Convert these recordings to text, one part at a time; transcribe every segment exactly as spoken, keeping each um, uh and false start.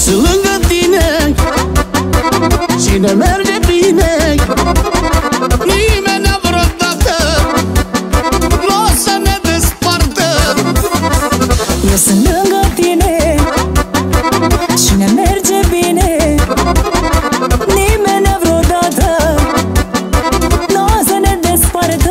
sunt lângă tine și ne merge bine. Nimeni vreodată n-o să ne despartă. Eu sunt lângă tine și ne merge bine. Nimeni vreodată n-o să ne despartă.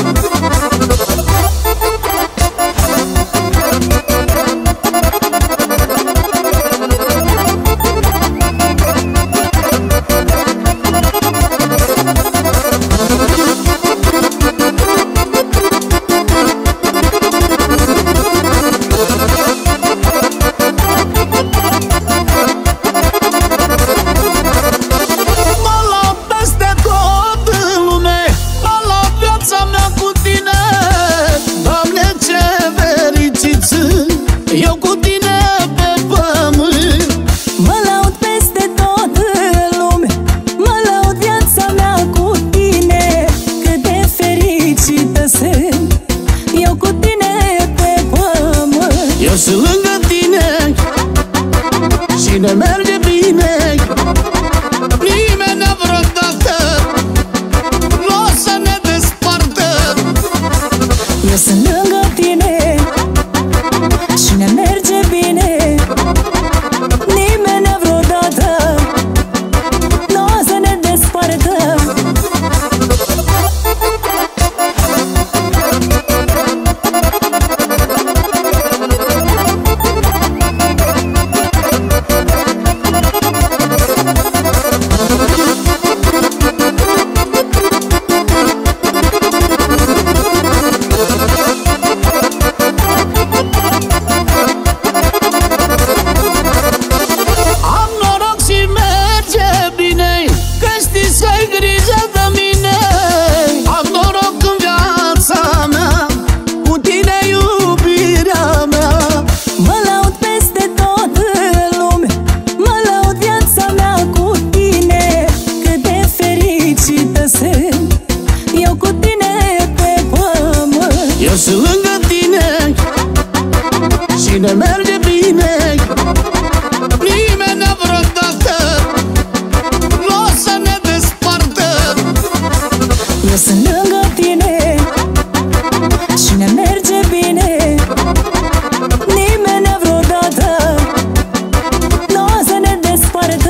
Eu cu tine pe pământ mă laud peste tot în lume, mă laud viața mea cu tine. Cât de fericită sunt eu cu tine pe pământ. Eu sunt lângă tine și ne merge bine. Nimeni vreodată n-o să ne despartă. Eu sunt lângă tine și ne merge bine. Nimeni vreodată n-o să ne despartă. Eu cu tine pe pământ. Eu sunt lângă tine și ne merge bine. Nimeni vreodată n-o să ne despartă. Eu sunt lângă tine și ne merge bine. Nimeni vreodată n-o să ne despartă.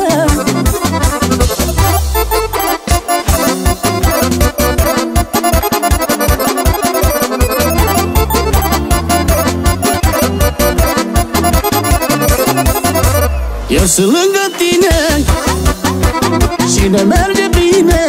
Eu sunt lângă tine și ne merge bine.